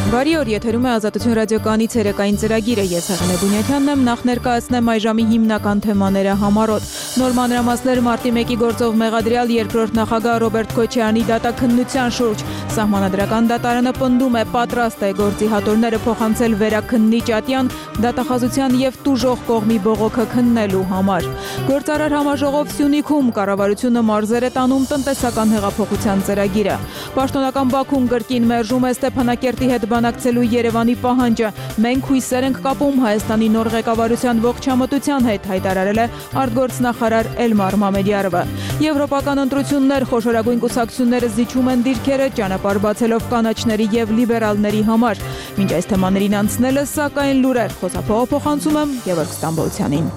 Բարի օր, եթերում է Ազատություն ռադիոկայանի ցերեկային ծրագիրը։ Ես Հեղինե Բունյաթյանն եմ, նախ ներկայացնեմ այժմի հիմնական թեմաները համառոտ։ Նոր մանրամասներ մարտի 1-ի գործով մեղադրյալ երկրորդ նախագահ Ռոբերտ Քոչարյանի դատաքննության շուրջ։ Սահմանադրական դատարանը պնդում է, պատրաստ է գործի հատորները փոխանցել վերաքննիչ ատյան դատախազության եւ տուժող կողմի բողոքը քննելու համար։ Գործարար համաժողով Սյունիքում կառավարությունը մարզեր է տանում տնտեսական հեղափոխության ծրագիրը։ Պաշտոնական Բաքուն կրկին մերժում է Ստեփանակերտի հետ բանակցելու Երևանի պահանջը։ Մենք հույսեր ենք կապում Հայաստանի նոր ղեկավարության ողջամտության հետ, հայտարարել է արտգործնախարար Էլմար Մամեդյարովը։ Եվրոպական ընտրություններ, խոշորագույն կուսակցությունները զիջում են դիրքերը, ճանապարհ բացելով կանաչների եւ լիբերալների համար։ Մինչ այս թեմաներին անցնելը, սակայն լուրեր, խոսափողը փոխանցում եմ Գևորգ Ստամբոլցյանին։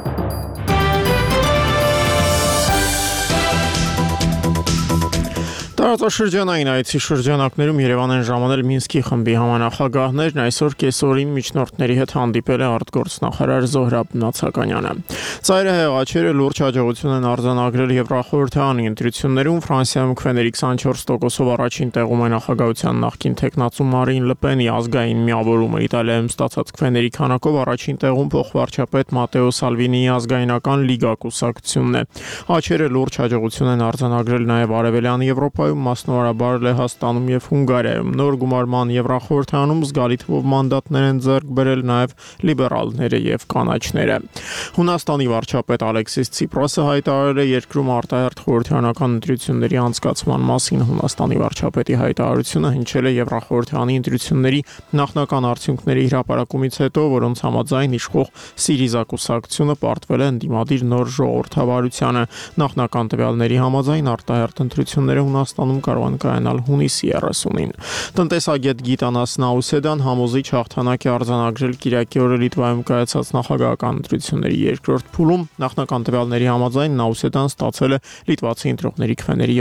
Տարածաշրջանային այցի շրջանակներում Երևան են ժամանել Մինսկի խմբի համանախագահներն, այսօր կեսօրին միջնորդների հետ հանդիպել է արտգործնախարար Զոհրաբ Նացականյանը։ Ծայրահեղ աչերը լուրջ հաջողություն են արձանագրել Եվրախորհրդարանի ընտրություններում, Ֆրանսիայում քվեների 24%-ով առաջին տեղում է նախագահության նախկին թեկնածու Մարին Լպենի ազգային միավորումը, Իտալիայում ստացած քվեների քանակով առաջին տեղում փոխվարչապետ Մատեո Սալվինիի ազգայնական լիգա կուսակցությունն է։ Աչերը լուրջ հաջողություն են արձանագրել նաև Արևելյան Եվրոպայում, մասնավորաբար Լեհաստանում եւ Հունգարիայում։ Նոր գումարման Եվրախորհրդարանում զգալի թվով մանդատներ են ձեռք բերել նաև լիբերալները եւ կանաչները։ Հունաստանի վարչապետ Ալեքսիս Ցիպրասը հայտարարել է երկրում արտահերթ խորհրդարանական ընտրությունների անցկացման մասին։ Հունաստանի վարչապետի հայտարարությունը հնչել է Եվրախորհրդարանի ընտրությունների նախնական արդյունքների հրապարակումից հետո, որոնց համաձայն իշխող Սիրիզա կուսակցությունը պարտվել է ընդդիմադիր նոր ժողովրդավարությանը։ Նախնական տվյալների համաձայն արտահերթ ընտրությունները Հունաստանում կարող են կայանալ հունիսի 30-ին։ Տնտեսագետ Գիտանաս Նաուսեդան համոզիչ հաղթանակ է արձանագրել Կիրակի օրը Լիտվայում կայացած նախագահական ընտրությունների երկրորդ փուլում։ Նախնական տվյալների համաձայն Նաուսեդան ստացել է լիտվացի ընտրողների քվեների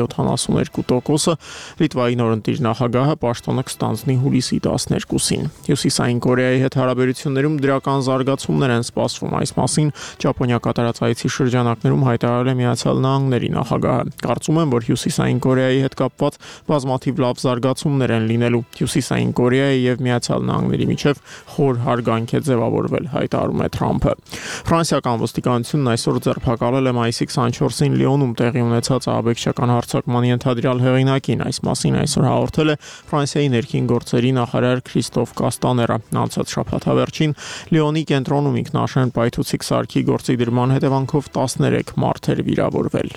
72%-ը։ Լիտվայի նորընտիր նախագահը պաշտոնը կստանձնի հուլիսի 12-ին։ Հյուսիսային Կորեայի հետ հարաբերություններում դրական զարգացումներ են սպասվում։ Այս մասին Ճապոնիա կատարած այցի շրջանակներում հայտարարել է Միացյալ Նահանգների նախագահը։ Կարծում եմ, որ Հյուսիսային Կորեայի հետ կապված բազմաթիվ լավ զարգացումներ են լինելու։ Հյուսիսային Կորեայի եւ Միացյալ Նահանգների միջև խոր հարգանք է ձևավորվել, հայտարարում է Թրամփը։ Ֆրանսիական ոստիկանությունն այսօր ձերբակալել է մայիսի 24-ին Լիոնում տեղի ունեցած ահաբեկչական հարձակման ենթադրյալ հեղինակին։ Այս մասին այսօր հաղորդել է Ֆրանսիայի ներքին գործերի նախարար Քրիստոֆ Կաստաները։ Անցած շաբաթավերջին Լիոնի կենտրոնում ինքնաշեն պայթուցիկ սարքի գործի դրման հետևանքով 13 մարդ էր վիրավորվել։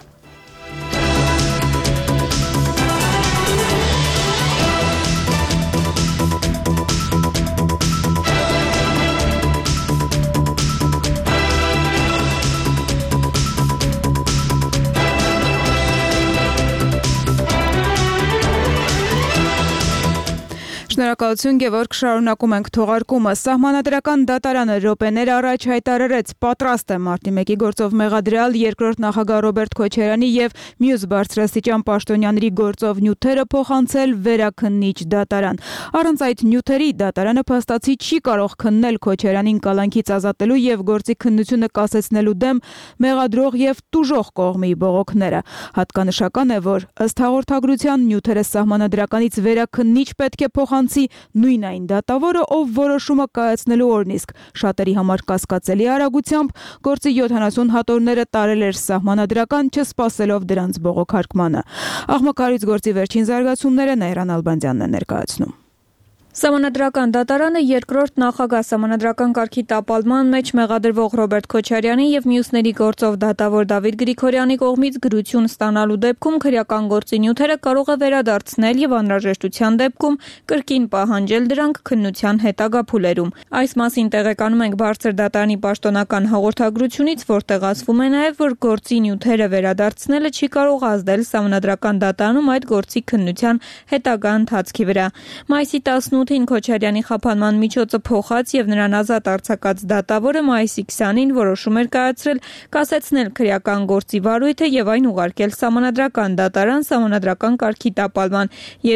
Շնորհակալություն Գևորգ, շարունակում ենք թողարկումը։ Սահմանադրական դատարանը րոպեներ առաջ հայտարարեց, պատրաստ է մարտի 1-ի գործով մեղադրյալ երկրորդ նախագահ Ռոբերտ Քոչարյանի եւ մյուս բարձրաստիճան պաշտոնյաների գործով նյութերը փոխանցել վերաքննիչ դատարան։ Առանց այդ նյութերի դատարանը փաստացի չի կարող քննել Քոչարյանին կալանքից ազատելու եւ գործի քննությունը կասեցնելու դեմ մեղադրող եւ տուժող կողմի բողոքները։ Հատկանշական է, որ ըստ հաղորդագրության նյութերը սահմանադրականից վերաքննիչ պետք է փոխանցի նույն այն դատավորը, ով որոշումը կայացնելու օրն իսկ շատերի համար կասկածելի արագությամբ գործի 70 հատորները տարել էր սահմանադրական, չսպասելով դրանց բողոքարկմանը։ Աղմկարից գործի վերջին զարգացումները Նայրան Ալբանդյանն է ներկայացնում։ Սահմանադրական դատարանը երկրորդ նախագահ սահմանադրական կարգի տապալման մեջ մեղադրվող Ռոբերտ Քոչարյանի եւ մյուսների գործով դատավոր Դավիթ Գրիգորյանի կողմից գրություն ստանալու դեպքում քրեական գործի նյութերը կարող է վերադարձնել եւ անհրաժեշտության դեպքում կրկին պահանջել դրանք քննության հետագա փուլերում։ Այս մասին տեղեկանում ենք բարձր դատարանի պաշտոնական հաղորդագրությունից, որտեղ ասվում է նաեւ, որ գործի նյութերը վերադարձնելը չի կարող ազդել սահմանադրական դատարանում այդ գործի քննության հետագա ընթացքի վրա։ Մայիսի 18-ին Քոչարյանի խափանման միջոցը փոխած եւ նրան ազատ արձակած դատավորը մայիսի 20-ին որոշում էր կայացրել կասեցնել քրեական գործի վարույթը եւ այն ուղարկել սահմանադրական դատարան սահմանադրական կարգի տապալման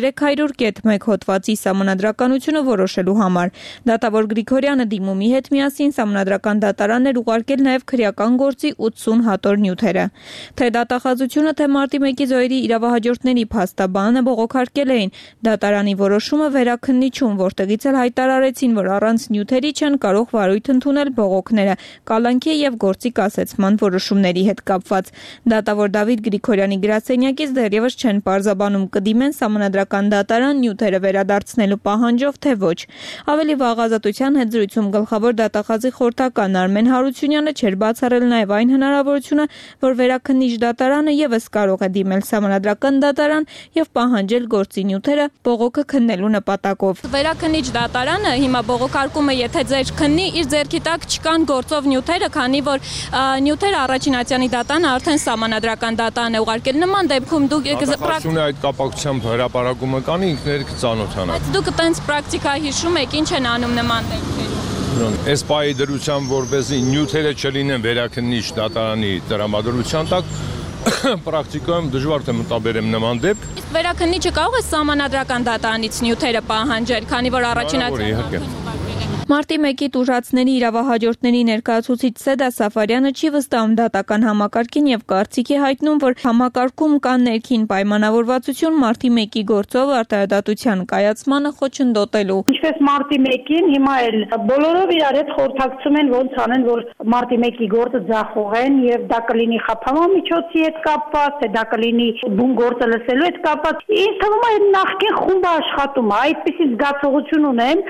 300.1 հոդվածի սահմանադրականությունը որոշելու համար։ Դատավոր Գրիգորյանը դիմումի հետ միասին սահմանադրական դատարան էր ուղարկել նաեւ քրեական գործի 80 հատոր նյութերը։ Թե դատախազությունը, թե մարտի 1-ի զոհերի իրավահաջորդների փաստաբանը բողոքարկել էին դատարանի որոշումը վերաքննիչ Շուշիչում, որտեղից էլ հայտարարեցին, որ առանց նյութերի չեն կարող վարույթ ընդունել բողոքները, կալանքի եւ գործի կասեցման որոշումների հետ կապված։ Դատավոր Դավիթ Գրիգորյանի գրասենյակից դեռևս չեն պարզաբանում կդիմեն սահմանադրական դատարան նյութերը վերադարձնելու պահանջով, թե ոչ։ Ավելի վաղ Ազատության հետ զրույցում գլխավոր դատախազի խորհրդական Արմեն Հարությունյանը չէր բացառել նաեւ այն հնարավորությունը, որ վերաքննիչ դատարանը եւս կարող է դիմել սահմանադրական դատարան եւ պահանջել գործի նյութերը բողոքը քննելու նպատակով։ Վերաքննիչ դատարանը հիմա բողոքարկումը, եթե ձեր քննի, իր ձեռքի տակ չկան գործով նյութերը, քանի որ նյութերը առաջին ատյանի դատանը արդեն սահմանադրական դատարան է ուղարկել։ Նման դեպքում դուք այդ կապակցությամբ հրապարակումը կանի ինքներիք ծանոթանալ։ Բայց դուք այտենց պրակտիկա հիշում եք, ինչ են անում նման դեպքերում։ Այս պահի դրությամբ որպեսզի նյութերը չլինեն վերաքննիչ դատարանի տրամադրության տակ, պրակտիկայում դժվար թե մտաբերեմ նման դեպք։ Իսկ վերաքննիչը կարող է սահմանադրական դատարանից նյութերը պահանջել, քանի որ առաջին ատյանը Մարտի 1-ի տուժածների իրավահաջորդների ներկայացուցիչ Սեդա Սաֆարյանը չի վստահում դատական համակարգին եւ կարծիքի հայտնում, որ համակարգում կան ներքին պայմանավորվածություն մարտի 1-ի գործով արտահայտության կայացմանը խոչընդոտելու։ Ինչպես մարտի 1-ին հիմա էլ բոլորով իրար հետ խորհրդակցում են ոնց անեն, որ մարտի 1-ի գործը ձախողեն եւ դա կլինի խափանման միջոցի հետ կապված, թե դա կլինի բուն գործը լսելու հետ կապված։ Ինձ թվում է նախկին խումբը աշխատում է, այդպիսի զգացողություն ունեմ։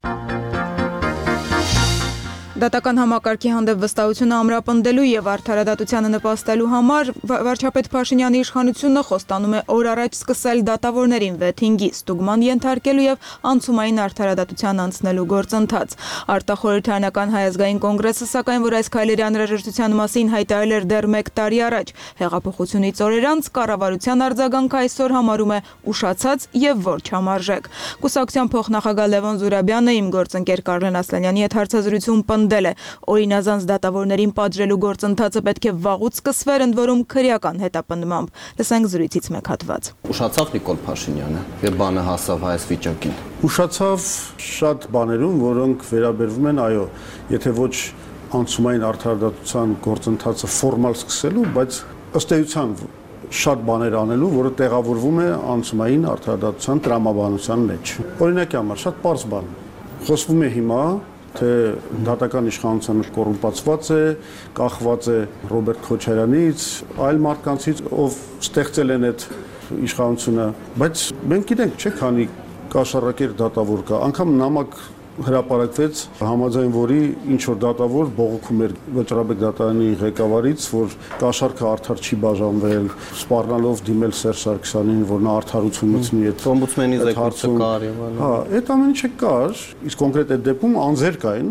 Դատական համակարգի հանդեպ վստահությունը ամրապնդելու եւ արդարադատությանը նպաստելու համար վարչապետ Փաշինյանի իշխանությունը խոստանում է օր առաջ սկսել դատավորներին վեթինգի ստուգման ենթարկելու եւ անցումային արդարադատության անցնելու գործընթաց։ Արտախորհրդարանական Հայ ազգային կոնգրեսը սակայն, որ այս քայլերի անհրաժեշտության մասին հայտարարել էր դեռ 1 տարի առաջ, հեղափոխությունից օրեր անց կառավարության արձագանքը այսօր համարում է ուշացած եւ ոչ համարժեք։ Կուսակցության փոխնախագահ Լևոն Զուրաբյանը իմ գործընկեր Կարլեն Ասլանյանի հետ հարցազրույցում Օրինազանց դատավորներին պատժելու գործընթացը պետք է վաղուց սկսվեր, ընդ որում քրեական հետապնդմամբ։ Լսենք զրույցից մեկ հատված։ Ուշացավ Նիկոլ Փաշինյանը եւ բանը հասավ այս վիճակին։ Ուշացավ շատ բաներում, որոնք վերաբերվում են, այո, եթե ոչ անցումային արդարադատության գործընթացը ֆորմալ սկսելու, բայց ըստ էության շատ բաներ անելու, որը տեղավորվում է անցումային արդարադատության տրամաբանության մեջ։ Օրինակի համար շատ պարզ բան։ Խոսվում է հիմա թե դատական իշխանությունը կոռումպացված է, կախված է Ռոբերտ Քոչարյանից, այլ մարդկանցից, ով ստեղծել են այդ իշխանությունը, բայց մենք գիտենք, չէ՞, քանի կաշառակեր դատավոր կա, անգամ նամակ հրապարակվեց, համաձայն որի ինչ որ դատավոր բողոքում էր Վճռաբեկ դատարանի ղեկավարից, որ կաշառքը արդար չի բաժանվել, սպառնալով դիմել Սերժ Սարգսյանին, որ նա արդարություն մտցնի այդ օմբուդսմենի զեկույցը կար եւ այլն։ Հա, այդ ամեն ինչը կար, իսկ կոնկրետ այդ դեպքում անձեր կային,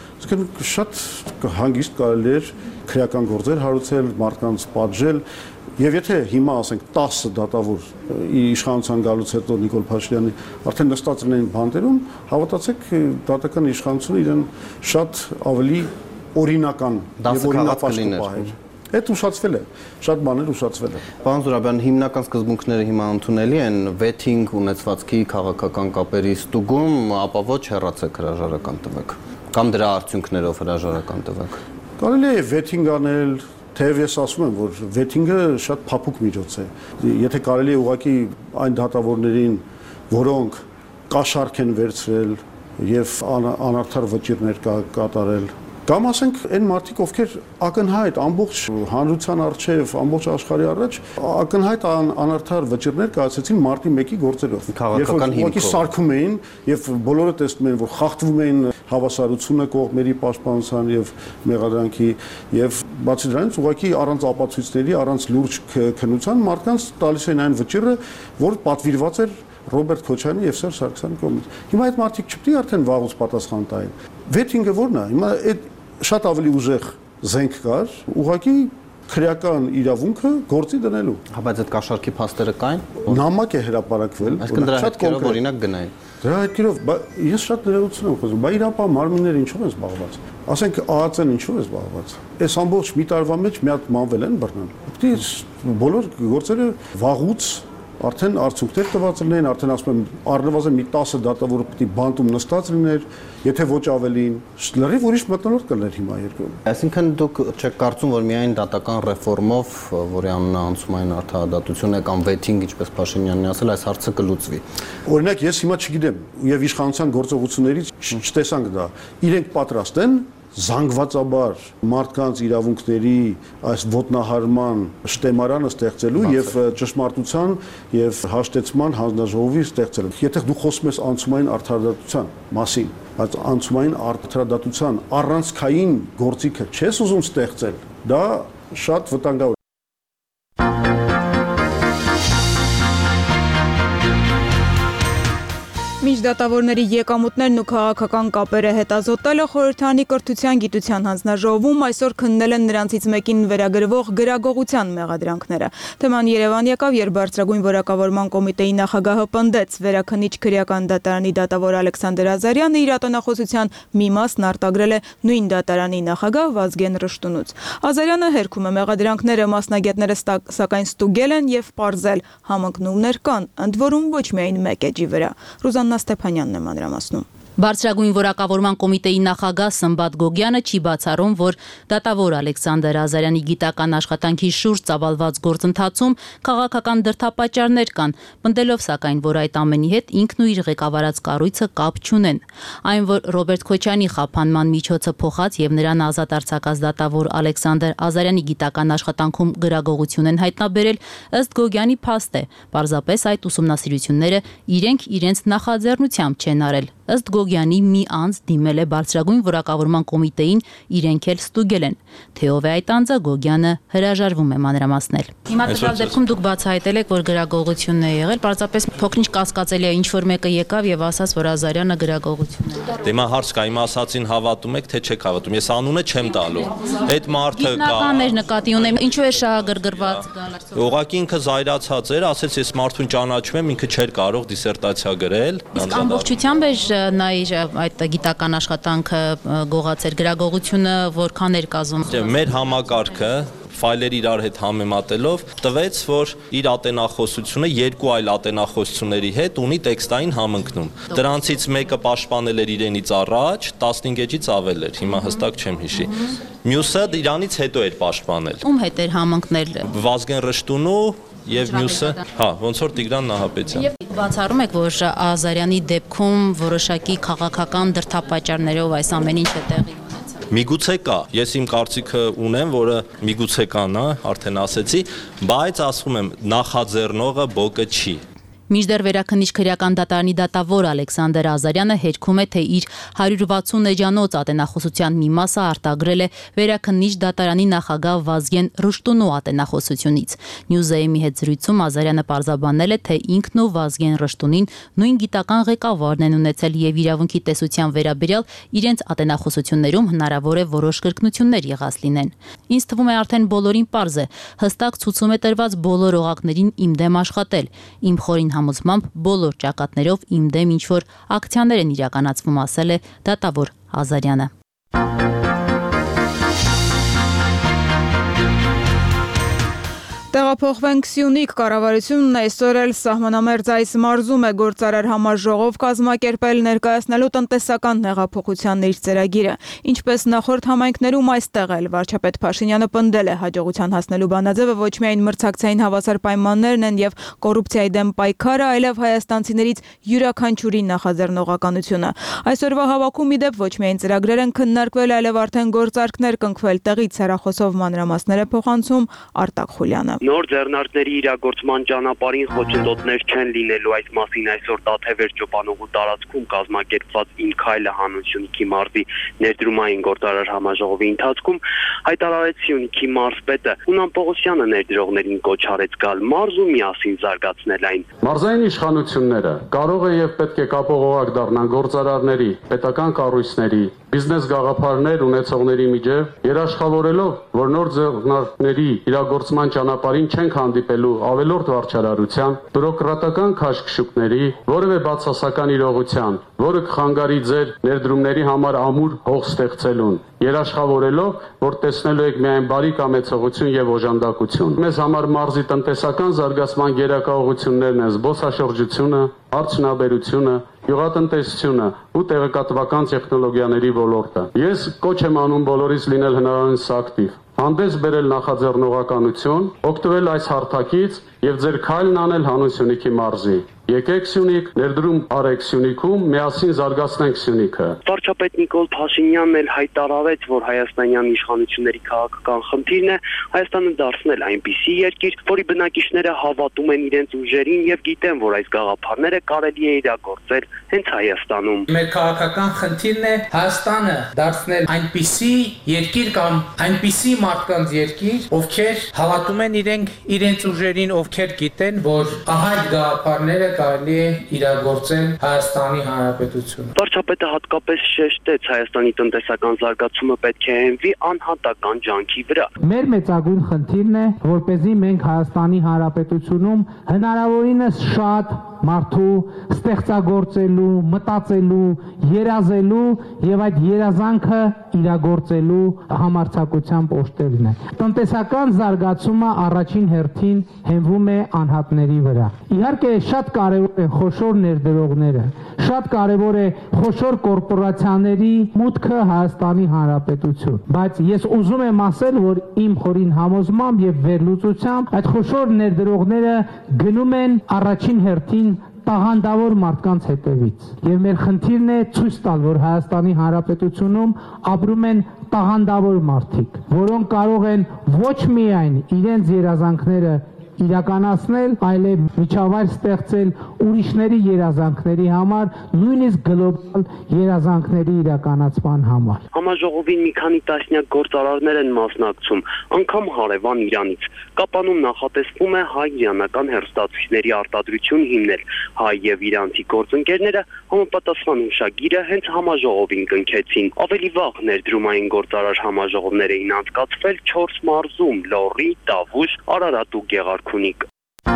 իսկ շատ հանգիստ կարելի էր քրեական գործեր հարուցել, մարդկանց պատժել։ Եվ եթե հիմա ասենք 10 դատավոր իշխանության գալուց հետո Նիկոլ Փաշինյանի արդեն նստած լինեն բանտերում, հավատացեք, դատական իշխանությունը իրեն շատ ավելի օրինական եւ օրինապաշտ պահեր։ Այդ ուշացվել է, շատ բաներ ուշացվել է։ Պարոն Զուրաբյան, հիմնական սկզբունքները հիմա ընդունելի են, վեթինգ ունեցվածքի քաղաքական կապերի ստուգում, ապա ոչ հեռացեք հրաժարական տվեք, կամ դրա արդյունքներով հրաժարական տվեք։ Կարելի է վեթինգ անել, թեև ես ասում եմ, որ վեթինգը շատ փափուկ միջոց է։ Եթե կարելի է ուղղակի այն դատավորներին, որոնք կաշառք են վերցրել եւ անարդար վճիռներ կատարել, կամ ասենք այն մարդիկ, ովքեր ակնհայտ ամբողջ հանրության առջև, ամբողջ աշխարհի առաջ ակնհայտ անարդար վճիռներ կայացեցին մարտի 1-ի գործերով։ Քաղաքական հիմքով սարքում էին եւ բոլորը տեսնում են, որ խախտվում էին հավասարությունը կողմերի պաշտպանության եւ մեղադրանքի եւ բացի դրանից ուղղակի առանց ապացույցների, առանց լուրջ քննության մարդկանց տալիս են այն վճիռը, որ պատվիրված էր Ռոբերտ Քոչարյանի եւ Սերժ Սարգսյանի կողմից։ Հիմա այդ մարդիկ չպետք է արդեն վաղուց պատասխան տային։ Վեթինգը ո՞րն է։ Հիմա այդ շատ ավելի ուժեղ զենք կար, ուղղակի քրեական իրավունքը գործի դնելու։ Հա, բայց այդ կաշառքի փաստերը կային։ Նամակ է հրապարակվել, այսինքն դրա հետքերով օրինակ գնային։ Դրա հետքերով, ես շատ ներողություն եմ խնդրում, բայց իրապա մարմինները ինչով են զբաղված։ Ասենք ԱԱՑ-ն ինչով է զբաղված։ Այս ամբողջ մի տարվա մեջ մի հատ մանվել են բռնան։ Պետք է բոլոր գործերը վաղուց արդեն արդյունքներ տված լինեն, արդեն ասում եմ, առնվազն մի 10 դատավորը պետք է բանտում նստած լիներ, եթե ոչ ավելին, լրիվ ուրիշ մթնոլորտ կլներ հիմա երկրում։ Այսինքն դուք չեք կարծում, որ միայն դատական ռեֆորմով, որի անունը անցումային արդարադատություն է կամ վեթինգ, ինչպես Փաշինյանն ասել, այս հարցը կլուծվի։ Օրինակ ես հիմա չգիտեմ, եւ իշխանության գործողություններից չտեսանք դա։ Իրենք պատրաստ են զանգվածաբար մարդկանց իրավունքների այս ոտնահարման շտեմարանը ստեղծելու եւ ճշմարտության եւ հաշտեցման հանձնաժողովի ստեղծելու։ Եթե դու խոսում ես անցումային արդարադատության մասին, բայց անցումային արդարադատության առանցքային գործիքը չես ուզում ստեղծել, դա շատ վտանգավոր է։ Միջդատավորների եկամուտներն ու քաղաքական կապերը հետազոտելը խորհրդարանի կրթության գիտության հանձնաժողովում այսօր քննել են նրանցից մեկին վերագրվող գրագողության մեղադրանքները։ Թեման Երևան եկավ, երբ բարձրագույն որակավորման կոմիտեի նախագահը պնդեց վերաքննիչ քրեական դատարանի դատավոր Ալեքսանդր Ազարյանը իր ատենախոսության մի մասն արտագրել է նույն դատարանի նախագահ Վազգեն Ռշտունուց։ Ազարյանը հերքում է մեղադրանքները, մասնագետները սակայն ստուգել են եւ պարզել համընկնումներ կան, ընդ որում ոչ միայն մեկ էջի վրա։ Ստեփանյանն է մանրամասնում։ Բարձրագույն որակավորման կոմիտեի նախագահ Սմբատ Գոգյանը չի բացառում, որ դատավոր Ալեքսանդր Ազարյանի գիտական աշխատանքի շուրջ ծավալված գործընթացում քաղաքական դրդապատճառներ կան, պնդելով սակայն, որ այդ ամենի հետ ինքն ու իր ղեկավարած կառույցը կապ չունեն։ Այն, որ Ռոբերտ Քոչյանի խափանման միջոցը փոխած եւ նրան ազատ արձակած դատավոր Ալեքսանդր Ազարյանի գիտական աշխատանքում գրագողություն են հայտնաբերել, ըստ Գոգյանի փաստ է, պարզապես այդ ուսումնասիրությունները իրենք իրենց նախաձեռնությամբ չեն արել։ Ըստ Գոգյանի մի անձ դիմել է բարձրագույն որակավորման կոմիտեին, իրենք էլ ստուգել են։ Թե ով է այդ անձը, Գոգյանը հրաժարվում է մանրամասնել։ Հիմա տվյալ դեպքում դուք բացահայտել եք, որ գրագողություն է եղել, պարզապես փոքրինչ կասկածելի է, ինչ որ մեկը եկավ եւ ասաց, որ Ազարյանը գրագողություն է։ Դե մա հարց կա, իմ ասածին հավատում եք, թե չեք հավատում։ Ես անունը չեմ տալու։ Այդ մարդը կա։ Գիտնականներ նկատի ունեմ, ինչու է շահագրգռված գալ։ Ուղղակի ինքը զայրացած էր, ասեց ես մարդուն ճանաչում եմ, ինքը չէր կարող դիսերտացիա գրել։ Իսկ ամբողջությամբ նա իր այդ գիտական աշխատանքը գողացեր, գրագողությունը որքան էր կազմում։ Մեր համակարգը ֆայլեր իրար հետ համեմատելով տվեց, որ իր ատենախոսությունը երկու այլ ատենախոսությունների հետ ունի տեքստային համընկնում։ Դրանցից մեկը պաշտպանել էր իրենից առաջ, 15 էջից ավել էր, հիմա հստակ չեմ հիշի։ Մյուսը իրանից հետո էր պաշտպանել։ Ում հետ էր համընկնել։ Վազգեն Ռշտունու եւ մյուսը, ոնց որ Տիգրան Նահապետյան։ Եվ բացառում եք, որ Ազարյանի դեպքում որոշակի քաղաքական դրդապատճառներով այս ամեն ինչը տեղի ունեցավ։ Միգուցե կա, ես իմ կարծիքը ունեմ, որը միգուցե կան, արդեն ասեցի, բայց ասում եմ, նախաձեռնողը բոկը չի։ Մինչդեռ վերաքննիչ քրեական դատարանի դատավոր Ալեքսանդր Ազարյանը հերքում է, թե իր 160 էջանոց ատենախոսության մի մասը արտագրել է վերաքննիչ դատարանի նախագահ Վազգեն Ռշտունու ատենախոսությունից։ Նյուզեյմի հետ զրույցում Ազարյանը պարզաբանել է, թե ինքն ու Վազգեն Ռշտունին նույն գիտական ղեկավարն են ունեցել եւ իրավունքի տեսության վերաբերյալ իրենց ատենախոսություններում հնարավոր է որոշ կրկնություններ եղած լինեն։ Ինձ թվում է արդեն բոլորին պարզ է, հստակ ցուցում է տրված բոլոր օղակներին իմ դեմ աշխատել։ Իմ խորին համոզմամբ բոլոր ճակատներով իմ դեմ ինչ-որ ակցիաներ են իրականացվում, ասել է դատավոր Ազարյանը։ Տեղափոխվենք Սյունիք, կառավարությունն այսօր էլ սահմանամերձ այս մարզում է գործարար համաժողով կազմակերպել ներկայացնելու տնտեսական հեղափոխության իր ծրագիրը։ Ինչպես նախորդ համայնքներում այստեղ էլ վարչապետ Փաշինյանը պնդել է հաջողության հասնելու բանաձևը ոչ միայն մրցակցային հավասար պայմաններն են եւ կոռուպցիայի դեմ պայքարը, այլև հայաստանցիներից յուրաքանչյուրի նախաձեռնողականությունը։ Այսօրվա հավաքում ի դեպ ոչ միայն ծրագրեր են քննարկվել, այլև արդեն գործարքներ կնքվել տեղից հեռախոսով մանրամասներ է փոխանցում Արտակ Խուլյանը։ Նոր ձեռնարկների իրագործման ճանապարհին խոչընդոտներ չեն լինելու, այս մասին այսօր Տաթևեր ճոպանուղու տարածքում կազմակերպված «Իմ քայլը» հանուն Սյունիքի մարզի ներդրումային գործարար համաժողովի ընթացքում հայտարարեց Սյունիքի մարզպետը։ Ունան Պողոսյանը ներդրողներին կոչ արեց գալ մարզ ու միասին զարգացնել այն։ Մարզային իշխանությունները կարող է եւ պետք է կապողովակ դառնան գործարարների, պետական կառույցների, բիզնես գաղափարներ ունեցողների միջև երաշխավորելով, որ նոր ձեռնարկների իրագործման ճանապարհին չենք հանդիպելու ավելորդ վարչարարության, բյուրոկրատական քաշքշուկների, որևէ բացասական իրողության, որը կխանգարի ձեր ներդրումների համար ամուր հող ստեղծելուն, երաշխավորելով, որ տեսնելու եք միայն բարի կամեցողություն եւ օժանդակություն։ Մեզ համար մարզի տնտեսական զարգացման գերակայություններն են զբոսաշրջությունը, արդյունաբերությունը, գյուղատնտեսությունը ու տեղեկատվական տեխնոլոգիաների ոլորտը։ Ես կոչ եմ անում բոլորիս լինել հնարավորինս ակտիվ, հանդես բերել նախաձեռնողականություն, օգտվել այս հարթակից եւ ձեր քայլն անել հանուն Սյունիքի մարզի։ Եկեք Սյունիք, ներդրում արեք Սյունիքում, միասին զարգացնենք Սյունիքը։ Վարչապետ Նիկոլ Փաշինյանն էլ հայտարարեց, որ հայաստանյան իշխանությունների քաղաքական խնդիրն է Հայաստանը դարձնել այնպիսի երկիր, որի բնակիչները հավատում են իրենց ուժերին եւ գիտեն, որ այս գաղափարները կարելի է իրագործել հենց Հայաստանում։ Մեր քաղաքական խնդիրն է Հայաստանը դարձնել այնպիսի երկիր կամ այնպիսի մարդկանց երկիր, ովքեր հավատում են իրենց ուժերին, ովքեր գիտեն, որ այդ գաղափարները կարելի է իրագործել Հայաստանի Հանրապետությունը։ Վարչապետը հատկապես շեշտեց Հայաստանի տնտեսական զարգացումը պետք է հենվի անհատական ջանքի վրա։ Մեր մեծագույն խնդիրն է, որպեսզի մենք Հայաստանի Հանրապետությունում հնարավորինս շատ մարդու ստեղծագործելու, մտածելու, երազելու եւ այդ երազանքը իրագործելու համարձակությամբ օժտելն է։ Տնտեսական զարգացումը առաջին հերթին հենվում է անհատների վրա։ Իհարկե շատ կարևոր է խոշոր ներդրողները, շատ կարևոր է խոշոր կորպորացիաների մուտքը Հայաստանի Հանրապետություն, բայց ես ուզում եմ ասել, որ իմ խորին համոզմամբ եւ վերլուծությամբ այդ խոշոր ներդրողները գնում են առաջին հերթին տաղանդավոր մարդկանց հետևից եւ մեր խնդիրն է ցույց տալ, որ Հայաստանի Հանրապետությունում ապրում են տաղանդավոր մարդիկ, որոնք կարող են ոչ միայն իրենց երազանքները իրականացնել, այլև միջավայր ստեղծել ուրիշների երազանքների համար, նույնիսկ գլոբալ երազանքների իրականացման համար։ Համաժողովին մի քանի տասնյակ գործարարներ են մասնակցում, անգամ հարևան Իրանից։ Կապանում նախատեսվում է հայ-իրանական հեռուստացույցների արտադրություն հիմնել։ Հայ եւ իրանցի գործընկերները համապատասխան հուշագիրը հենց համաժողովին կնքեցին։ Ավելի վաղ ներդրումային գործարար համաժողովներ էին անցկացվել 4 մարզում՝ Լոռի, Տավուշ, Արարատ ու Գեղարքունիք։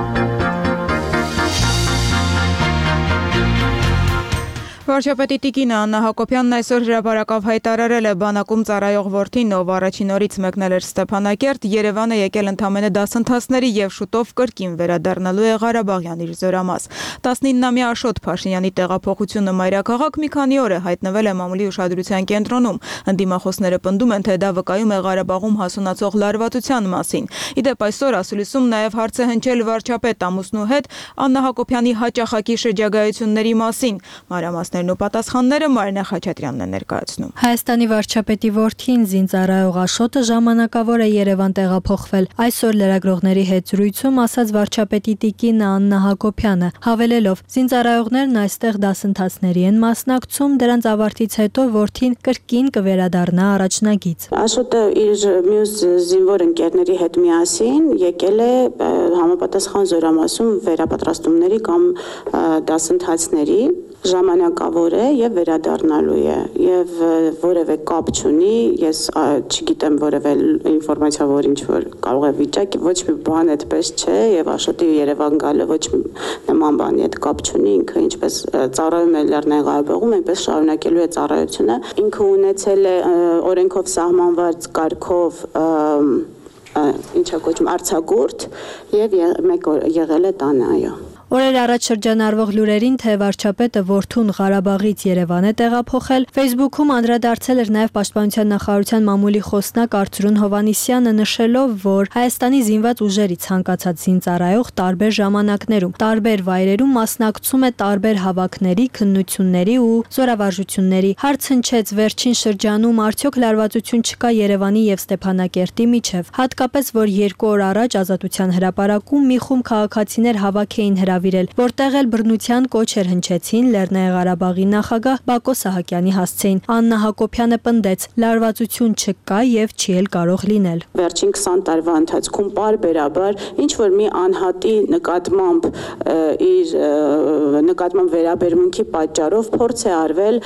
Վարչապետի տիկինը Աննա Հակոբյանն այսօր հրապարակավ հայտարարել է բանակում ծառայող որդին, ով առաջին օրից մեկնել էր Ստեփանակերտ, Երևան է եկել ընդամենը դասընթացների եւ շուտով կրկին վերադառնալու է Ղարաբաղյան իր զորամաս։ 19-ամյա Աշոտ Փաշինյանի տեղափոխությունը մայրաքաղաք մի քանի օր է հայտնվել է մամուլի ուշադրության կենտրոնում։ Ընդդիմախոսները պնդում են, թե դա վկայում է Ղարաբաղում հասունացող լարվածության մասին։ Իդեպ այսօր ասուլիսում նաեւ հարց է հնչել վարչապետ ամուսնու հետ Աննա Հակոբյանի հաճախակի շրջագայությունների մասին։ Մանրամասներն ու պատասխանները Մարինա Խաչատրյանն է ներկայացնում։ Հայաստանի վարչապետի որդին զինծառայող Աշոտը ժամանակավոր է Երևան տեղափոխվել։ Այսօր լրագրողների հետ զրույցում ասաց վարչապետի տիկինը Աննա Հակոբյանը, հավելելով. զինծառայողներն այստեղ դասընթացների են մասնակցում, դրանց ավարտից հետո որդին կրկին կվերադառնա առաջնագիծ։ Աշոտը իր մյուս զինվոր ընկերների հետ միասին եկել է համապատասխան զորամասում վերապատրաստումների կամ դասընթացների, ժամանակավոր է եւ վերադառնալու է եւ որևէ կապ չունի, ես չգիտեմ որևէ ինֆորմացիա, որ ինչ որ կարող է վիճակի, ոչ մի բան այդպես չէ եւ Աշոտի Երևան գալը ոչ մի նման բանի հետ կապ չունի, ինքը ինչպես ծառայում է Լեռնային Ղարաբաղում, այնպես շարունակելու է ծառայությունը, ինքը ունեցել է օրենքով սահմանված կարգով ինչա կոչվում արձակուրդ եւ մեկ օր եղել է տանը, այո։ Օրեր առաջ շրջանառվող լուրերին, թե վարչապետը որդուն Ղարաբաղից Երևան է տեղափոխել, Facebook-ում անդրադարձել էր նաև Պաշտպանության նախարարության մամուլի խոսնակ Արծրուն Հովհաննիսյանը, նշելով, որ Հայաստանի զինված ուժերի ցանկացած զինծառայող տարբեր ժամանակներում, տարբեր վայրերում մասնակցում է տարբեր հավաքների, քննությունների ու զորավարժությունների։ Հարց հնչեց վերջին շրջանում արդյոք լարվածություն չկա Երևանի եւ Ստեփանակերտի միջև, հատկապես որ 2 օր առաջ Ազատության հրապարակում մի խումբ քաղաքացիներ հավաք էին հրավիրել, որտեղ էլ բռնության կոչեր հնչեցին Լեռնային Ղարաբաղի նախագահ Բակո Սահակյանի հասցեին։ Աննա Հակոբյանը պնդեց. լարվածություն չկա եւ չի էլ կարող լինել։ Վերջին 20 տարվա ընթացքում պարբերաբար ինչ որ մի անհատի նկատմամբ իր նկատմամբ վերաբերմունքի պատճառով փորձ է արվել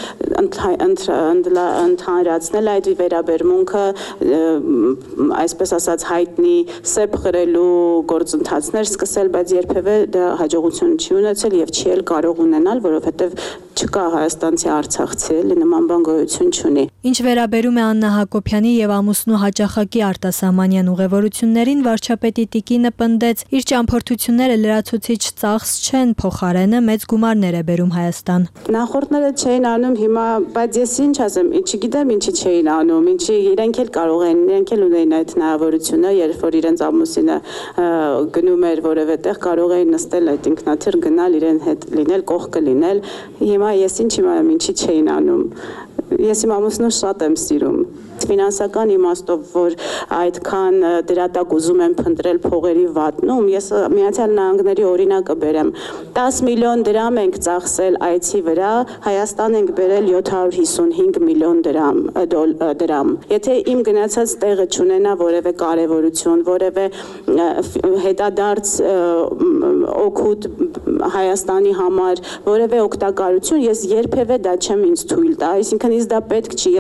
ընդհանրացնել այդ վերաբերմունքը, այսպես ասած հայտնի սեպ խրելու գործընթացներ սկսել, բայց երբևէ դա հաջողություն չի ունեցել եւ չի էլ կարող ունենալ, որովհետեւ չկա հայաստանցի արցախցի, նման բան գոյություն չունի։ Ինչ վերաբերում է Աննա Հակոբյանի եւ ամուսնու հաճախակի արտասահմանյան ուղևորություններին, վարչապետի տիկինը պնդեց, իր ճամփորդությունները լրացուցիչ ծախս չեն, փոխարենը մեծ գումարներ է բերում Հայաստան։ Նախորդները չէին անում, հիմա, բայց ես ինչ ասեմ, չգիտեմ ինչի չէին անում, ինչի իրենք էլ կարող են, իրենք էլ ունեին այդ հնարավորությունը, երբ որ իրենց ամուսինը գնում էր որևէ տեղ, կարող էին նստել այդ ինքնաթիռ գնալ իրեն հետ լինել, կողքը լինել։ Հիմա ես ինչ իմանամ, ինչի չէին անում։ Ես իմ ամուսնուն շատ եմ սիրում։ Ֆինանսական իմաստով, որ այդքան դրատակ ուզում են փնտրել փողերի վատնում, ես Միացյալ Նահանգների օրինակը բերեմ։ 10 միլիոն դրամ ենք ծախսել այցի վրա, Հայաստան ենք բերել 755 միլիոն դրամ։ Եթե իմ գնացած տեղը չունենա որևէ կարևորություն, որևէ հետադարձ օգուտ Հայաստանի համար, որևէ օգտակարություն, ես երբևէ դա չեմ ինձ թույլ տա, այսինքն ինձ դա պետք չի։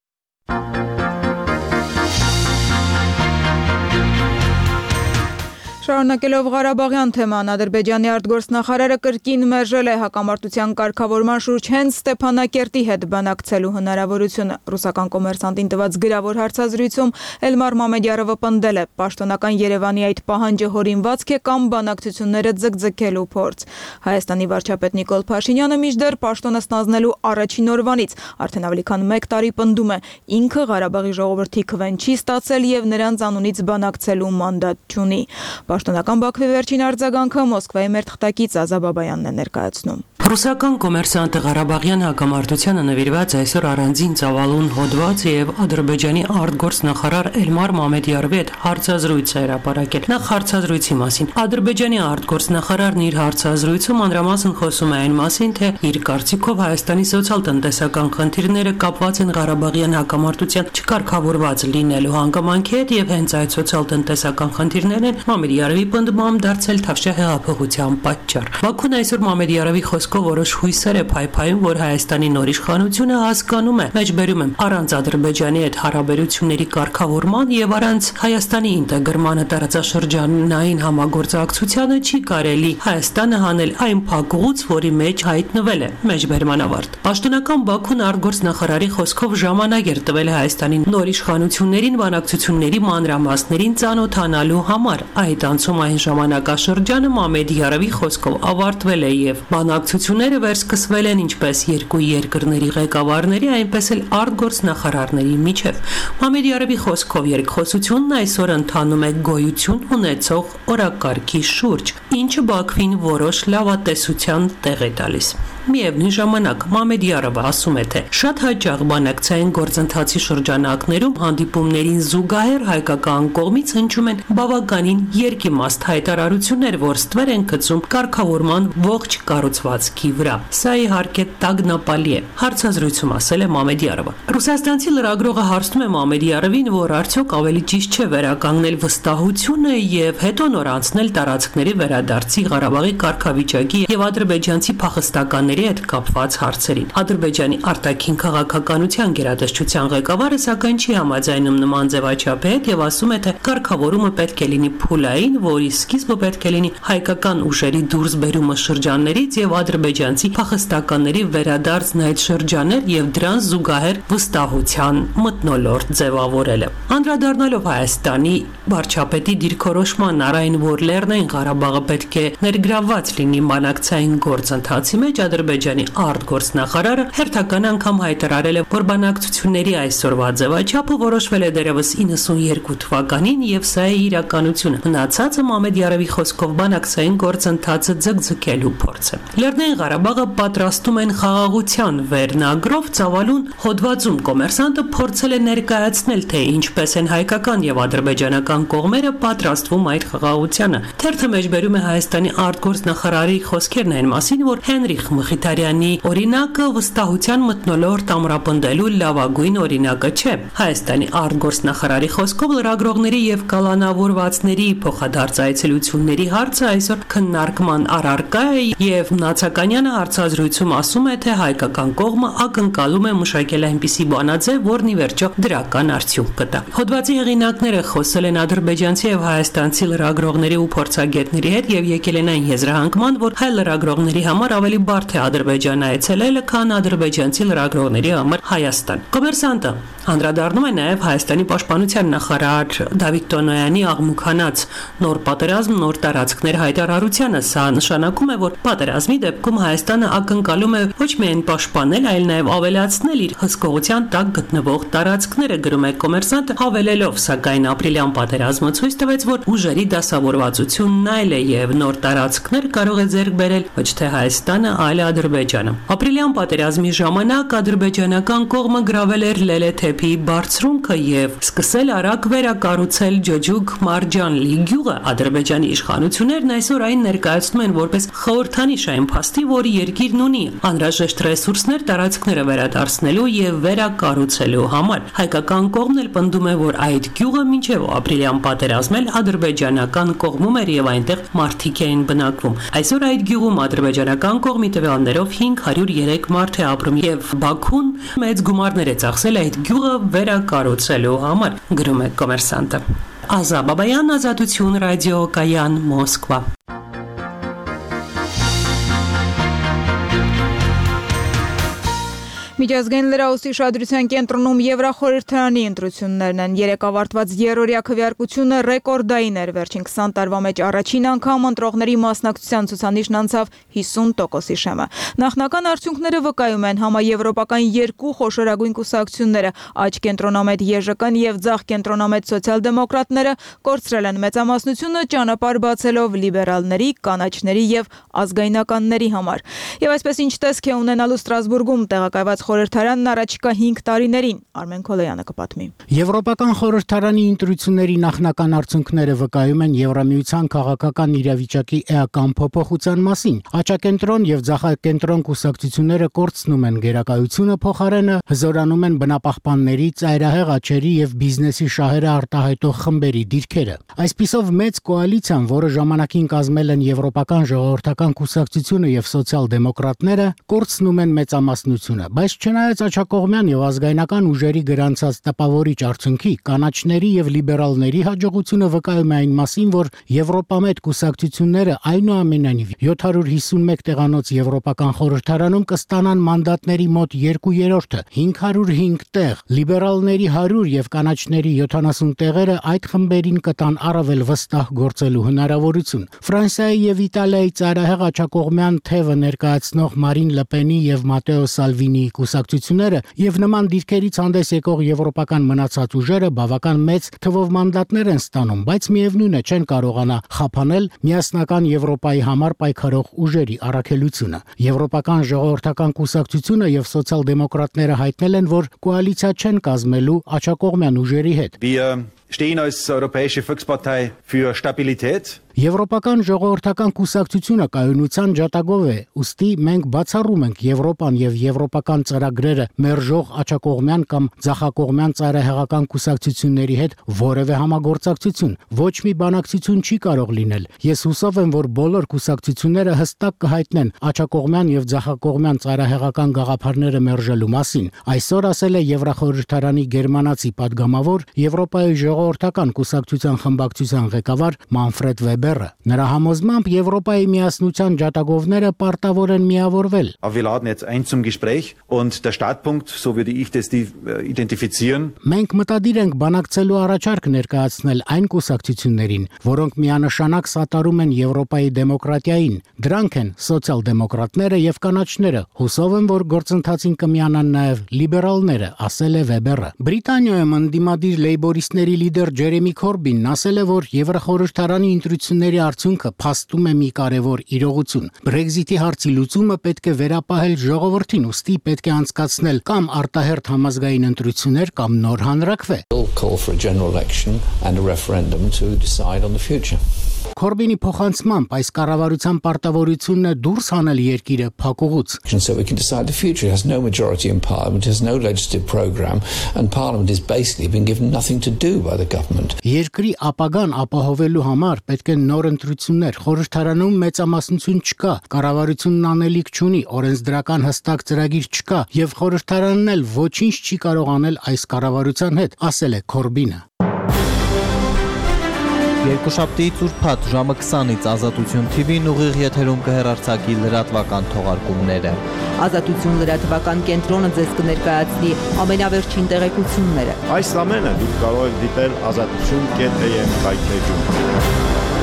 Շարունակելով Ղարաբաղյան թեման, Ադրբեջանի արտգործնախարարը կրկին մերժել է հակամարտության կարգավորման շուրջ հենց Ստեփանակերտի հետ բանակցելու հնարավորությունը։ Ռուսական կոմերսանտին տված գրավոր հարցազրույցում Էլմար Մամեդյարովը պնդել է, պաշտոնական Երևանի այդ պահանջը հորինվածք է կամ բանակցությունները ձգձգելու փորձ։ Հայաստանի վարչապետ Նիկոլ Փաշինյանը մինչդեռ պաշտոնը ստանձնելու առաջին օրվանից արդեն ավելի քան 1 տարի պնդում է, ինքը Ղարաբաղի ժողովրդի քվեն չի ստացել եւ նրանց անունից բանակցելու մանդատ չունի։ Պաշտոնական Բաքվի վերջին արձագանքը Մոսկվայի մեր թղթակից Ազա Բաբայանն է ներկայացնում։ Ռուսական կոմերսանտը Ղարաբաղյան հակամարտությանը նվիրված այսօր առանձին ծավալուն հոդված եւ Ադրբեջանի արտգործնախարար Էլմար Մամեդյարովի հետ հարցազրույց է հրապարակել։ Նախ հարցազրույցի մասին։ Ադրբեջանի արտգործնախարարն իր հարցազրույցում մանրամասն խոսում է այն մասին, թե իր կարծիքով Հայաստանի սոցիալ-տնտեսական խնդիրները կապված են Ղարաբաղյան հակամարտության չկարգավորված լինելու հանգամանքի հետ եւ հենց այդ սոցիալ-տնտեսական խնդիրներն են Մամեդյարովի պնդմամբ դարձել Թավշյա հեղափոխության պատճառ։ Բաքուն այսօր Մամեդյարովի խոսքով որոշ հույսեր է փայփայում, որ Հայաստանի նոր իշխանությունը հասկանում է, մեջբերում եմ, առանց Ադրբեջանի հետ հարաբերությունների կարգավորման եւ առանց Հայաստանի ինտեգրմանը տարածաշրջանային համագործակցությանը չի կարելի Հայաստանը հանել այն փակուղուց, որի մեջ հայտնվել է, մեջբերման ավարտ։ Պաշտոնական Բաքուն արտգործնախարարի խոսքով ժամանակ էր տվել Հայաստանի նոր իշխանություններին բանակցությունների մանրամասներին ծանոթանալու համար։ Այդ անցումային ժամանակաշրջանը Մամեդյարովի խոսքով ավարտվել է եւ բանակցությունները վերսկսվել են ինչպես երկու երկրների ղեկավարների, այնպես էլ արտգործնախարարների միջև։ Մամեդյարովի խոսքով երկխոսությունն այսօր ընթանում է գոյություն ունեցող օրակարգի շուրջ, ինչը Բաքվին որոշ լավատեսության տեղ է տալիս։ Միևնույն ժամանակ Մամեդյարովը ասում է, թե շատ հաճախ բանակցային գործընթացի շրջանակներում հանդիպումներին զուգահեռ հայկական կողմից հնչում են բավականին երկիմաստ հայտարարություններ, որ ստվեր են գցում կարգավորման ողջ կառուցվածքի վրա։ Սա իհարկե տագնապալի է, հարցազրույցում ասել է Մամեդյարովը։ Ռուսաստանցի լրագրողը հարցնում է Մամեդյարովին, որ արդյոք ավելի ճիշտ չէ վերականգնել վստահությունը եւ հետո նոր անցնել տարածքների վերադարձի Ղարաբաղի կարգավիճակի եւ ադրբեջանցի փախստականների հետ կապված հարցերին։ Ադրբեջանի արտաքին քաղաքականության գերատեսչության ղեկավարը սակայն չի համաձայնում նման ձևաչափի հետ եւ ասում է, թե կարգավորումը պետք է լինի փուլային, որի սկիզբը պետք է լինի հայկական ուժերի դուրսբերումը շրջաններից եւ ադրբեջանցի փախստականների վերադարձն այդ շրջաններ եւ դրան զուգահեռ վստահության մթնոլորտ ձևավորելը։ Անդրադառնալով Հայաստանի վարչապետի դիրքորոշման առայն, որ Լեռնային Ղարաբաղը պետք է ներգրավված լինի բանակցային գործընթացի մեջ, Ադրբեջանի արտգործնախարարը հերթական անգամ հայտարարել է, որ բանակցությունների այսօրվա ձևաչափը որոշվել է դեռևս 92 թվականին եւ սա է իրականությունը։ Մնացածը Մամեդյարովի խոսքով բանակցային գործընթացը ձգձգելու փորձ է։ Լեռնային Ղարաբաղը պատրաստում են խաղաղության վերնագրով ծավալուն հոդվածում կոմերսանտը փորձել է ներկայացնել, թե ինչպես են հայկական եւ ադրբեջանական կողմերը պատրաստվում այդ խաղաղությանը։ Թերթը մեջբերում է Հայաստանի արտգործնախարարի խոսքերն այն մասին, որ Հենրիխ Մխիթարյանի օրինակը վստահության մթնոլորտ ամրապնդելու լավագույն օրինակը չէ։ Հայաստանի արտգործնախարարի խոսքով լրագրողների եւ կալանավորվածների փոխադարձ այցելությունների հարցը այսօր քննարկման առարկա է եւ Նացականյանը հարցազրույցում ասում է, թե հայկական կողմը ակնկալում է մշակել այնպիսի բանաձև, որն ի վերջո դրական արդյունք կտա։ Հոդվածի հեղինակները խոսել են ադրբեջանցի եւ հայաստանցի լրագրողների ու փորձագետների հետ եւ եկել են այն եզրահանգման, որ հայ լրագրողների համար ավելի բարդ է Ադրբեջան այցելելը, քան ադրբեջանցի լրագրողների համար Հայաստան։ Կոմերսանտը անդրադառնում է նաեւ Հայաստանի պաշտպանության նախարար Դավիթ Տոնոյանի աղմուկանաց նոր պատերազմ, նոր տարածքներ հայտարարությանը։ Սա նշանակում է, որ պատերազմի դեպքում Հայաստանը ակնկալում է ոչ միայն պաշտպանել, այլ նաեւ ավելացնել իր հսկողության տակ գտնվող տարածքները, գրում է Կոմերսանտը, հավելելով, սակայն ապրիլյան պատերազմը ցույց տվեց, որ ուժերի դասավորվածությունն այլ է եւ նոր տարածքներ կարող է ձեռք բերել ոչ թե Հայաստանը, այլ Ադրբեջանը։ Ապրիլյան պատերազմի ժամանակ ադրբեջանական կողմը գրավել էր Լելեթեփի բարձրունքը եւ սկսել արագ վերակառուցել Ջոջուկ Մարջանլի գյուղը։ Ադրբեջանի իշխանություններն այսօր այն ներկայացնում են որպես խորհրդանիշ այն փաստի, որ երկիրն ունի անհրաժեշտ ռեսուրսներ տարածքները վերադարձնելու եւ վերակառուցելու համար։ Հայկական կողմն էլ պնդում է, որ այդ գյուղը մինչեւ ապրիլյան պատերազմն էլ ադրբեջանական կողմում էր եւ այնտեղ մարդիկ էին բնակվում։ Այսօր այդ գյուղում ադրբեջանական կողմի տվյալներով 503 մարդ է ապրում եւ Բաքուն մեծ գումարներ է ծախսել այդ գյուղը վերակառուցելու համար, գրում է Կոմերսանտը։ Ազա Բաբայան, Ազատություն, ռադիո Կայան, Մոսկվա։ Միջազգային լրահոսի շադրության կենտրոնում Եվրախորհրդարանի ընտրություններն են։ Երեկ ավարտված երրորդյա քվեարկությունը ռեկորդային էր։ Վերջին 20 տարվա մեջ առաջին անգամ ընտրողների մասնակցության ցուցանիշն անցավ 50%-ի շեմը։ Նախնական արդյունքները վկայում են համաեվրոպական երկու խոշորագույն կուսակցությունները՝ աջ կենտրոնամետ ԵԺԿ-ն եւ ձախ կենտրոնամետ սոցիալ-դեմոկրատները կորցրել են մեծամասնությունը, ճանապարհ բացելով լիբերալների, կանաչների եւ ազգայնականների համար։ Եվ այսպես ինչ տեսք է ունենալու Ստրասբուրգում տեղակայված խորհրդարանն առաջիկա 5 տարիներին, Արմեն Քոլոյանը կպատմի։ Եվրոպական խորհրդարանի ընտրությունների նախնական արդյունքները վկայում են Եվրամիության քաղաքական իրավիճակի էական փոփոխության մասին։ Աճակենտրոն եւ ձախակենտրոն կուսակցությունները կորցնում են գերակայությունը, փոխարենը հզորանում են բնապահպանների, ծայրահեղ աճերի եւ բիզնեսի շահերը արտահայտող խմբերի դիրքերը։ Այսպիսով մեծ կոալիցիան, որը ժամանակին կազմել են Եվրոպական ժողովրդական կուսակցությունը եւ սոցիալ-դեմոկրատները, կորցնում են մեծամասնությունը, բայց չնայած աչակողմյան եւ ազգայնական ուժերի գրանցած տպավորիչ արդյունքի, կանաչների եւ լիբերալների հաջողությունը վկայում է այն մասին, որ Եվրոպամետ կուսակցությունները այնուամենայնիվ 751 տեղանոց Եվրոպական խորհրդարանում կստանան մանդատների մոտ 2/3-ը, 505 տեղ, լիբերալների 100 եւ կանաչների 70 տեղերը այդ խմբերին կտան առավել վստահ գործելու հնարավորություն։ Ֆրանսիայի եւ Իտալիայի ծայրահեղ աչակողմյան թևը ներկայացնող Մարին Լեպենի եւ Մատեո Սալվինի կուսակցությունները եւ նման դիրքերից հանդես եկող եվրոպական մնացած ուժերը բավական մեծ թվով մանդատներ են ստանում, բայց միևնույն է չեն կարողանա խափանել միասնական Եվրոպայի համար պայքարող ուժերի առաքելությունը։ Եվրոպական ժողովրդական կուսակցությունը եւ սոցիալ-դեմոկրատները հայտնել են, որ կոալիցիա չեն կազմելու աչակողմյան ուժերի հետ։ Stehen als Europäische Volkspartei für Stabilität. Եվրոպական ժողովրդական կուսակցությունը կայունության ջատագով է, ուստի մենք բացառում ենք Եվրոպան եւ եվրոպական ծրագրերը մերժող աչակողմյան կամ ձախակողմյան ծայրահեղական կուսակցությունների հետ որևէ համագործակցություն։ Ոչ մի բանակցություն չի կարող լինել։ Ես հուսով եմ, որ բոլոր կուսակցությունները հստակ կհայտնեն աչակողմյան եւ ձախակողմյան ծայրահեղական գաղափարները մերժելու մասին։ Այսօր ասել է Եվրախորհրդարանի գերմանացի падգամավոր Եվրոպայի ժողովրդական կուսակցության խմբակցության ղեկավար Մանֆրեդ Վեբերը։ Նրա համոզմամբ Եվրոպայի միասնության ջատագովները պարտավոր են միավորվել։ Wir laden jetzt ein zum Gespräch und der Startpunkt, so würde ich das identifizieren. Մենք մտադիր ենք բանակցելու առաջարկ ներկայացնել այն կուսակցություններին, որոնք միանշանակ սատարում են Եվրոպայի դեմոկրատիային։ Դրանք են սոցիալ-դեմոկրատները եւ կանաչները։ Հուսով եմ, որ գործընթացին կմիանան նաեւ լիբերալները, ասել է Վեբերը։ Բրիտանիայում ընդդիմադիր լեյբորիստների լիդեր Ջերեմի Քորբինն ասել է, որ Եվրախորհրդարանի ընտրությունների արդյունքը փաստում է մի կարևոր իրողություն։ Brexit-ի հարցի լուծումը պետք է վերապահել ժողովրդին, ուստի պետք է անցկացնել կամ արտահերթ համազգային ընտրություններ կամ նոր հանրաքվե։ Call for a general election and a referendum to decide on the future. Քորբինի փոխանցմամբ այս կառավարության պարտավորությունն է դուրս հանել երկիրը փակուղուց։ So we can decide the future. It has no majority in parliament, it has no legislative program and parliament is basically been given nothing to do by the government. Երկրի ապագան ապահովելու համար պետք են նոր ընտրություններ։ Խորհրդարանում մեծամասնություն չկա, կառավարությունն անելիք չունի, օրենսդրական հստակ ծրագիր չկա եւ խորհրդարանն էլ ոչինչ չի կարող անել այս կառավարության հետ, ասել է Քորբինը։ Երկուշաբթի ծուրփաթ ժամը 20-ից Ազատություն TV-ն ուղիղ եթերում կհեռարձակի լրատվական թողարկումները։ Ազատություն լրատվական կենտրոնը ձեզ կներկայացնի ամենավերջին տեղեկությունները։ Այս ամենը դուք կարող եք դիտել azatutun.am վայթեջում։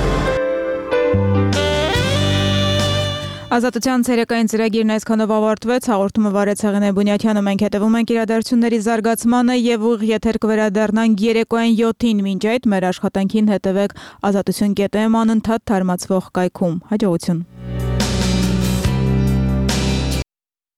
Ազատության ցերեկային ծրագիրն այսքանով ավարտվեց, հաղորդումը վարեց Հեղինե Բունյաթյանը, մենք հետևում ենք իրադարձությունների զարգացմանը եւ ուղիղ եթեր կվերադառնանք երեկոյան 7-ին, մինչ այդ մեր աշխատանքին հետևեք azatutun.am անընդհատ թարմացվող կայքում։ Հաջողություն։